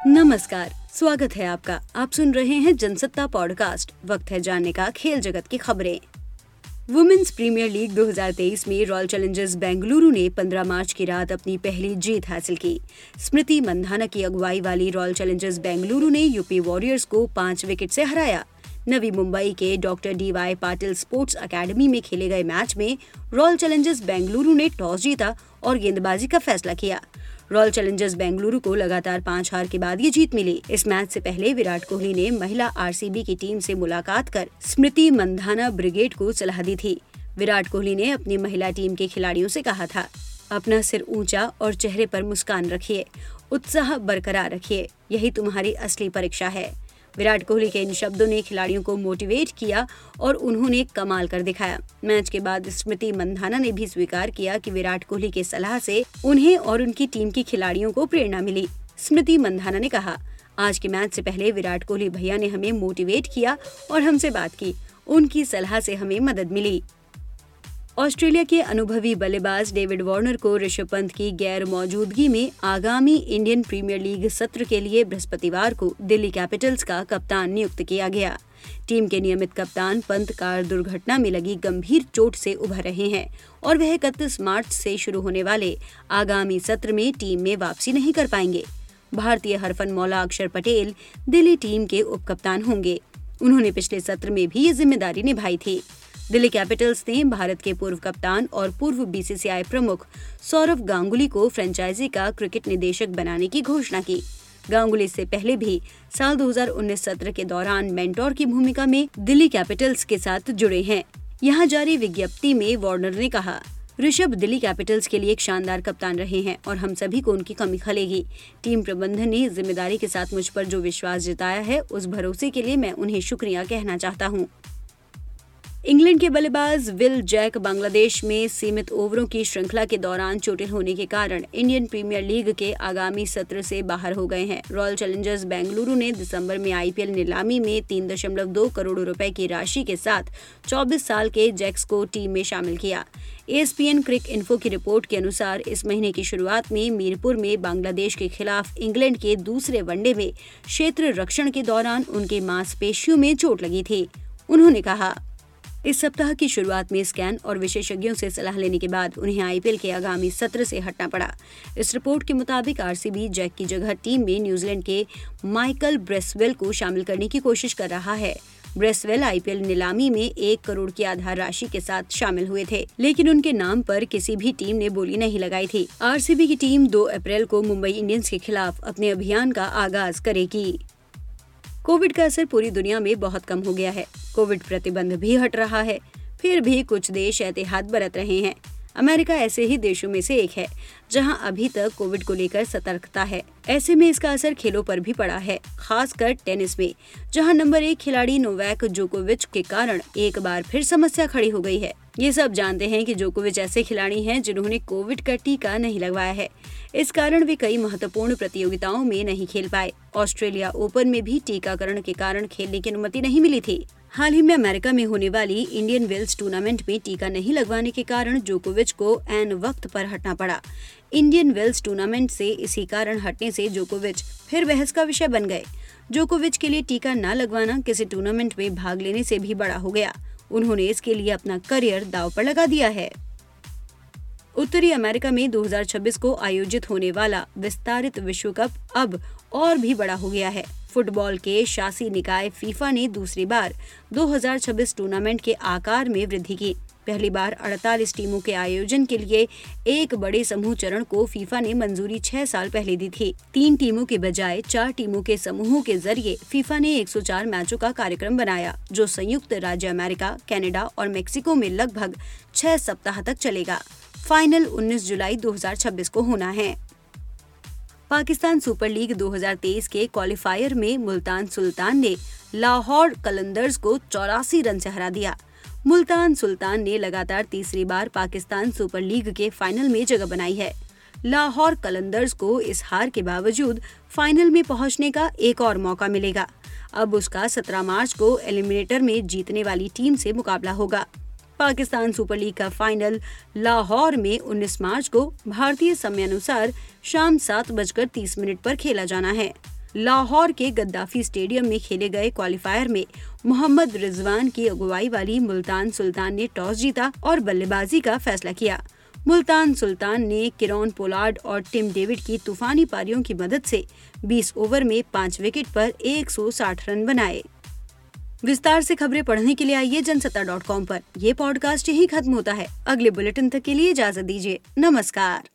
नमस्कार, स्वागत है आपका। आप सुन रहे हैं जनसत्ता पॉडकास्ट। वक्त है जानने का खेल जगत की खबरें। वुमेन्स प्रीमियर लीग 2023 में रॉयल चैलेंजर्स बेंगलुरु ने 15 मार्च की रात अपनी पहली जीत हासिल की। स्मृति मंधाना की अगुवाई वाली रॉयल चैलेंजर्स बेंगलुरु ने यूपी वॉरियर्स को 5 विकेट से हराया। नवी मुंबई के doctor DY Patil sports academy में खेले गए मैच में रॉयल चैलेंजर्स बेंगलुरु ने टॉस जीता और गेंदबाजी का फैसला किया। रॉयल चैलेंजर्स बेंगलुरु को लगातार 5 हार के बाद ये जीत मिली। इस मैच से पहले विराट कोहली ने महिला RCB की टीम से मुलाकात कर स्मृति मंधाना ब्रिगेड को सलाह दी थी। विराट कोहली ने अपनी महिला टीम के खिलाड़ियों से कहा था, अपना सिर ऊंचा और चेहरे पर मुस्कान रखिए, उत्साह बरकरार रखिए, यही तुम्हारी असली परीक्षा है। विराट कोहली के इन शब्दों ने खिलाड़ियों को मोटिवेट किया और उन्होंने कमाल कर दिखाया। मैच के बाद स्मृति मंधाना ने भी स्वीकार किया कि विराट कोहली के सलाह से उन्हें और उनकी टीम के खिलाड़ियों को प्रेरणा मिली। स्मृति मंधाना ने कहा, आज के मैच से पहले विराट कोहली भैया ने हमें मोटिवेट किया और हमसे बात की, उनकी सलाह से हमें मदद मिली। ऑस्ट्रेलिया के अनुभवी बल्लेबाज डेविड वार्नर को ऋषभ पंत की गैर मौजूदगी में आगामी इंडियन प्रीमियर लीग सत्र के लिए बृहस्पतिवार को दिल्ली कैपिटल्स का कप्तान नियुक्त किया गया। टीम के नियमित कप्तान पंत कार दुर्घटना में लगी गंभीर चोट से उभर रहे हैं और वह 31 मार्च से शुरू होने वाले आगामी सत्र में टीम में वापसी नहीं कर पाएंगे। भारतीय हरफनमौला अक्षर पटेल दिल्ली टीम के उप कप्तान होंगे। उन्होंने पिछले सत्र में भी ये जिम्मेदारी निभाई थी। दिल्ली कैपिटल्स ने भारत के पूर्व कप्तान और पूर्व BCCI प्रमुख सौरव गांगुली को फ्रेंचाइजी का क्रिकेट निदेशक बनाने की घोषणा की। गांगुली से पहले भी साल 2019 सत्र के दौरान मेंटोर की भूमिका में दिल्ली कैपिटल्स के साथ जुड़े हैं। यहां जारी विज्ञप्ति में वार्नर ने कहा, ऋषभ दिल्ली कैपिटल्स के लिए एक शानदार कप्तान रहे हैं और हम सभी को उनकी कमी खलेगी। टीम प्रबंधन ने जिम्मेदारी के साथ मुझ पर जो विश्वास जताया है, उस भरोसे के लिए मैं उन्हें शुक्रिया कहना चाहता हूँ। इंग्लैंड के बल्लेबाज विल जैक बांग्लादेश में सीमित ओवरों की श्रृंखला के दौरान चोटिल होने के कारण इंडियन प्रीमियर लीग के आगामी सत्र से बाहर हो गए हैं। रॉयल चैलेंजर्स बेंगलुरु ने दिसंबर में IPL नीलामी में 3.2 करोड़ रुपए की राशि के साथ 24 साल के जैक्स को टीम में शामिल किया। ESPN क्रिक इन्फो की रिपोर्ट के अनुसार इस महीने की शुरुआत में मीरपुर में बांग्लादेश के खिलाफ इंग्लैंड के दूसरे वनडे में क्षेत्र रक्षण के दौरान उनके मांसपेशियों में चोट लगी थी। उन्होंने कहा, इस सप्ताह की शुरुआत में स्कैन और विशेषज्ञों से सलाह लेने के बाद उन्हें IPL के आगामी सत्र से हटना पड़ा। इस रिपोर्ट के मुताबिक RCB जैक की जगह टीम में न्यूजीलैंड के माइकल ब्रेसवेल को शामिल करने की कोशिश कर रहा है। ब्रेसवेल IPL नीलामी में 1 करोड़ की आधार राशि के साथ शामिल हुए थे, लेकिन उनके नाम पर किसी भी टीम ने बोली नहीं लगाई थी। RCB की टीम 2 अप्रैल को मुंबई इंडियंस के खिलाफ अपने अभियान का आगाज करेगी। कोविड का असर पूरी दुनिया में बहुत कम हो गया है। कोविड प्रतिबंध भी हट रहा है, फिर भी कुछ देश एहतियात बरत रहे हैं। अमेरिका ऐसे ही देशों में से एक है जहां अभी तक कोविड को लेकर सतर्कता है। ऐसे में इसका असर खेलों पर भी पड़ा है, खासकर टेनिस में, जहां नंबर 1 खिलाड़ी नोवाक जोकोविच के कारण एक बार फिर समस्या खड़ी हो गई है। ये सब जानते हैं कि जोकोविच ऐसे खिलाड़ी हैं जिन्होंने कोविड का टीका नहीं लगवाया है। इस कारण वे कई महत्वपूर्ण प्रतियोगिताओं में नहीं खेल पाए। ऑस्ट्रेलिया ओपन में भी टीकाकरण के कारण खेलने की अनुमति नहीं मिली थी। हाल ही में अमेरिका में होने वाली इंडियन वेल्स टूर्नामेंट में टीका नहीं लगवाने के कारण जोकोविच को ऐन वक्त पर हटना पड़ा। इंडियन वेल्स टूर्नामेंट से इसी कारण हटने से जोकोविच फिर बहस का विषय बन गए। जोकोविच के लिए टीका न लगवाना किसी टूर्नामेंट में भाग लेने से भी बड़ा हो गया। उन्होंने इसके लिए अपना करियर दांव पर लगा दिया है। उत्तरी अमेरिका में 2026 को आयोजित होने वाला विस्तारित विश्व कप अब और भी बड़ा हो गया है। फुटबॉल के शासी निकाय फीफा ने दूसरी बार 2026 टूर्नामेंट के आकार में वृद्धि की। पहली बार 48 टीमों के आयोजन के लिए एक बड़े समूह चरण को फीफा ने मंजूरी 6 साल पहले दी थी। 3 टीमों के बजाय 4 टीमों के समूहों के जरिए फीफा ने 104 मैचों का कार्यक्रम बनाया, जो संयुक्त राज्य अमेरिका, कनाडा और मेक्सिको में लगभग 6 सप्ताह तक चलेगा। फाइनल 19 जुलाई 2026 को होना है। पाकिस्तान सुपर लीग 2023 के क्वालिफायर में मुल्तान सुल्तान ने लाहौर कलंदर्स को 84 रन से हरा दिया। मुल्तान सुल्तान ने लगातार तीसरी बार पाकिस्तान सुपर लीग के फाइनल में जगह बनाई है। लाहौर कलंदर्स को इस हार के बावजूद फाइनल में पहुंचने का एक और मौका मिलेगा। अब उसका 17 मार्च को एलिमिनेटर में जीतने वाली टीम से मुकाबला होगा। पाकिस्तान सुपर लीग का फाइनल लाहौर में 19 मार्च को भारतीय समयानुसार शाम 7:30 पर खेला जाना है। लाहौर के गद्दाफी स्टेडियम में खेले गए क्वालिफायर में मोहम्मद रिजवान की अगुवाई वाली मुल्तान सुल्तान ने टॉस जीता और बल्लेबाजी का फैसला किया। मुल्तान सुल्तान ने किरोन पोलार्ड और टिम डेविड की तूफानी पारियों की मदद से 20 ओवर में 5 विकेट पर 160 रन बनाए। विस्तार से खबरें पढ़ने के लिए आइए जनसत्ता.com पर। ये पॉडकास्ट यहीं खत्म होता है। अगले बुलेटिन तक के लिए इजाजत दीजिए। नमस्कार।